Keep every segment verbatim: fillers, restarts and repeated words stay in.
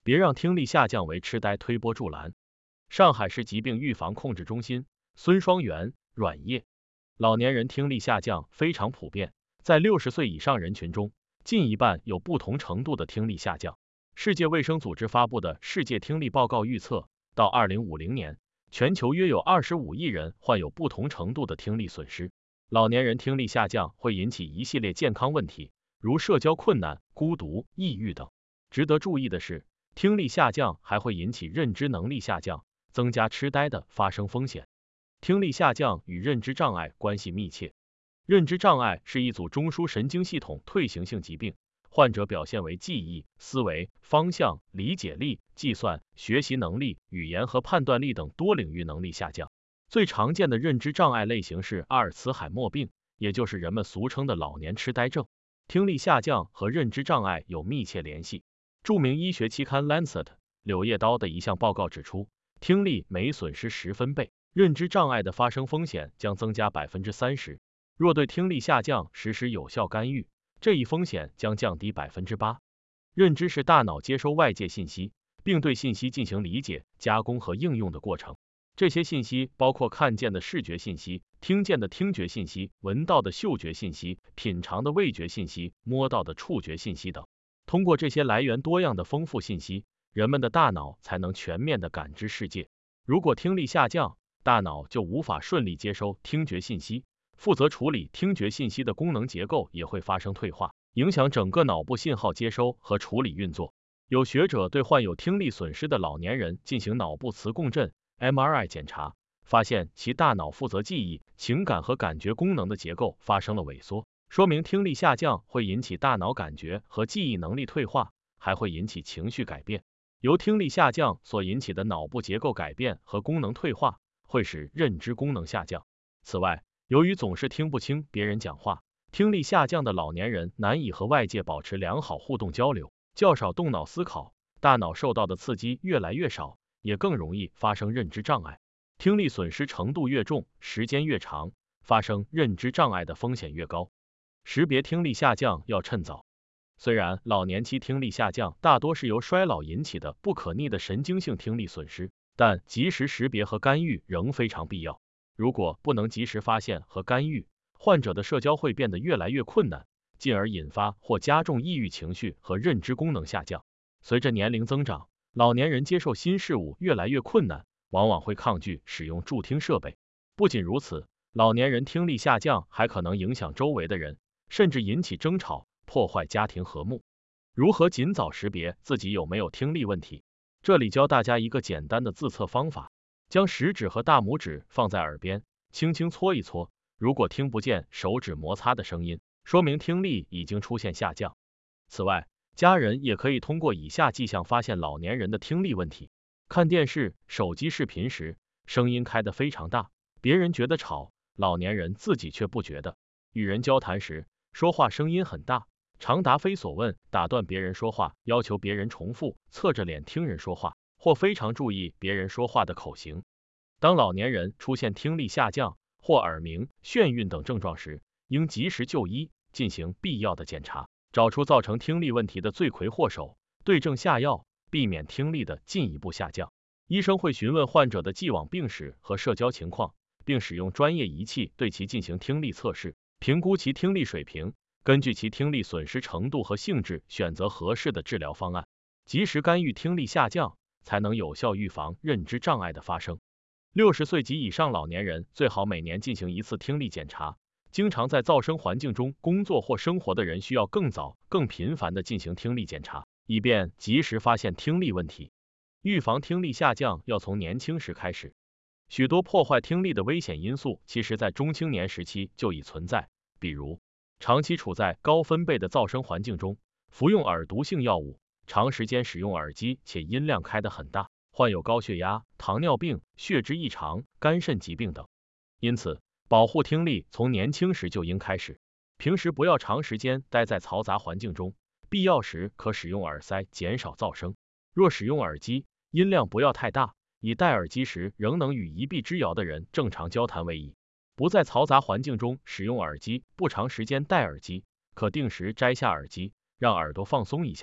别让听力下降为痴呆推波助澜。上海市疾病预防控制中心孙双元、阮烨，老年人听力下降非常普遍，在六十岁以上人群中，近一半有不同程度的听力下降。世界卫生组织发布的世界听力报告预测，到二零五零年，全球约有二十五亿人患有不同程度的听力损失。老年人听力下降会引起一系列健康问题，如社交困难、孤独、抑郁等。值得注意的是，听力下降还会引起认知能力下降，增加痴呆的发生风险。听力下降与认知障碍关系密切。认知障碍是一组中枢神经系统退行性疾病，患者表现为记忆、思维、方向、理解力、计算、学习能力、语言和判断力等多领域能力下降。最常见的认知障碍类型是阿尔茨海默病，也就是人们俗称的老年痴呆症。听力下降和认知障碍有密切联系。著名医学期刊《Lancet》柳叶刀的一项报告指出，听力每损失十分贝，认知障碍的发生风险将增加百分之三十。若对听力下降实施有效干预，这一风险将降低百分之八。认知是大脑接收外界信息，并对信息进行理解、加工和应用的过程。这些信息包括看见的视觉信息、听见的听觉信息、闻到的嗅觉信息、品尝的味觉信息、摸到的触觉信息等。通过这些来源多样的丰富信息，人们的大脑才能全面的感知世界。如果听力下降，大脑就无法顺利接收听觉信息，负责处理听觉信息的功能结构也会发生退化，影响整个脑部信号接收和处理运作。有学者对患有听力损失的老年人进行脑部磁共振 M R I 检查，发现其大脑负责记忆、情感和感觉功能的结构发生了萎缩，说明听力下降会引起大脑感觉和记忆能力退化，还会引起情绪改变。由听力下降所引起的脑部结构改变和功能退化，会使认知功能下降。此外，由于总是听不清别人讲话，听力下降的老年人难以和外界保持良好互动交流，较少动脑思考，大脑受到的刺激越来越少，也更容易发生认知障碍。听力损失程度越重，时间越长，发生认知障碍的风险越高。识别听力下降要趁早。虽然老年期听力下降大多是由衰老引起的不可逆的神经性听力损失，但及时识别和干预仍非常必要。如果不能及时发现和干预，患者的社交会变得越来越困难，进而引发或加重抑郁情绪和认知功能下降。随着年龄增长，老年人接受新事物越来越困难，往往会抗拒使用助听设备。不仅如此，老年人听力下降还可能影响周围的人，甚至引起争吵，破坏家庭和睦。如何尽早识别自己有没有听力问题？这里教大家一个简单的自测方法。将食指和大拇指放在耳边，轻轻搓一搓，如果听不见手指摩擦的声音，说明听力已经出现下降。此外，家人也可以通过以下迹象发现老年人的听力问题：看电视、手机视频时，声音开得非常大，别人觉得吵，老年人自己却不觉得；与人交谈时，说话声音很大，常答非所问，打断别人说话，要求别人重复，侧着脸听人说话，或非常注意别人说话的口型。当老年人出现听力下降或耳鸣、眩晕等症状时，应及时就医，进行必要的检查，找出造成听力问题的罪魁祸首，对症下药，避免听力的进一步下降。医生会询问患者的既往病史和社交情况，并使用专业仪器对其进行听力测试，评估其听力水平，根据其听力损失程度和性质选择合适的治疗方案，及时干预听力下降，才能有效预防认知障碍的发生。六十岁及以上老年人最好每年进行一次听力检查，经常在噪声环境中工作或生活的人需要更早、更频繁的进行听力检查，以便及时发现听力问题。预防听力下降要从年轻时开始。许多破坏听力的危险因素其实在中青年时期就已存在，比如长期处在高分贝的噪声环境中，服用耳毒性药物，长时间使用耳机且音量开得很大，患有高血压、糖尿病、血脂异常、肝肾疾病等。因此，保护听力从年轻时就应开始。平时不要长时间待在嘈杂环境中，必要时可使用耳塞减少噪声。若使用耳机，音量不要太大，以戴耳机时仍能与一臂之遥的人正常交谈为宜。不在嘈杂环境中使用耳机，不长时间戴耳机，可定时摘下耳机，让耳朵放松一下。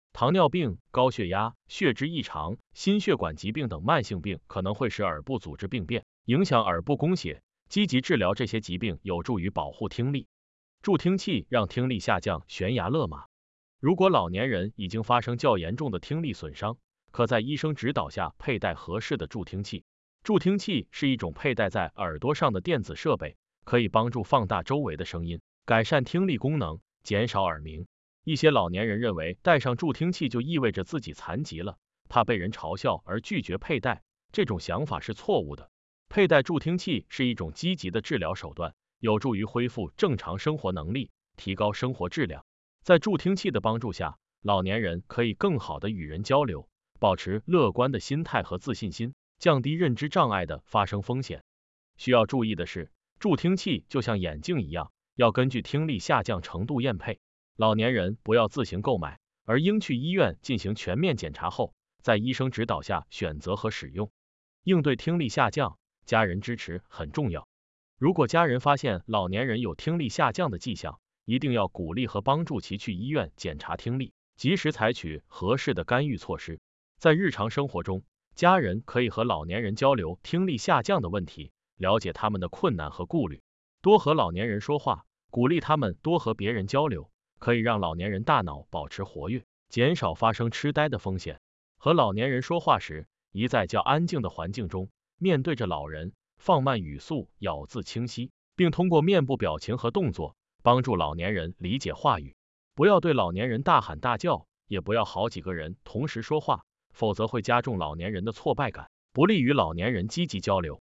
糖尿病、高血压、血脂异常、心血管疾病等慢性病可能会使耳部组织病变，影响耳部供血。积极治疗这些疾病有助于保护听力。助听器让听力下降，悬崖勒马。如果老年人已经发生较严重的听力损伤，可在医生指导下佩戴合适的助听器。助听器是一种佩戴在耳朵上的电子设备，可以帮助放大周围的声音，改善听力功能，减少耳鸣。一些老年人认为戴上助听器就意味着自己残疾了，怕被人嘲笑而拒绝佩戴，这种想法是错误的。佩戴助听器是一种积极的治疗手段，有助于恢复正常生活能力，提高生活质量。在助听器的帮助下，老年人可以更好的与人交流，保持乐观的心态和自信心，降低认知障碍的发生风险。需要注意的是，助听器就像眼镜一样，要根据听力下降程度验配。老年人不要自行购买，而应去医院进行全面检查后，在医生指导下选择和使用。应对听力下降，家人支持很重要。如果家人发现老年人有听力下降的迹象，一定要鼓励和帮助其去医院检查听力，及时采取合适的干预措施。在日常生活中，家人可以和老年人交流听力下降的问题，了解他们的困难和顾虑，多和老年人说话，鼓励他们多和别人交流，可以让老年人大脑保持活跃，减少发生痴呆的风险。和老年人说话时，宜在较安静的环境中，面对着老人，放慢语速，咬字清晰，并通过面部表情和动作帮助老年人理解话语。不要对老年人大喊大叫，也不要好几个人同时说话，否则会加重老年人的挫败感，不利于老年人积极交流。